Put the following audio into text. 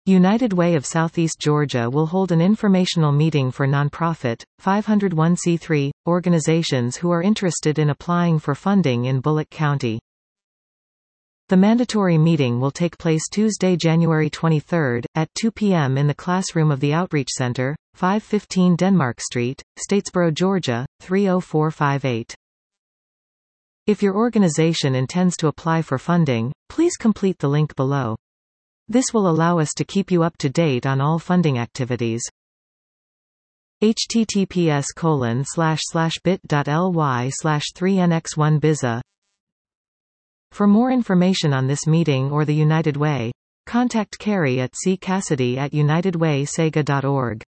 United Way of Southeast Georgia will hold an informational meeting for nonprofit, 501c3, organizations who are interested in applying for funding in Bullock County. The mandatory meeting will take place Tuesday, January 23, at 2 p.m. in the classroom of the Outreach Center, 515 Denmark Street, Statesboro, Georgia, 30458. If your organization intends to apply for funding, please complete the link below. This will allow us to keep you up to date on all funding activities. https://bit.ly/3nx1biza. For more information on this meeting or the United Way, contact Carrie at ccassidy@unitedwaysega.org.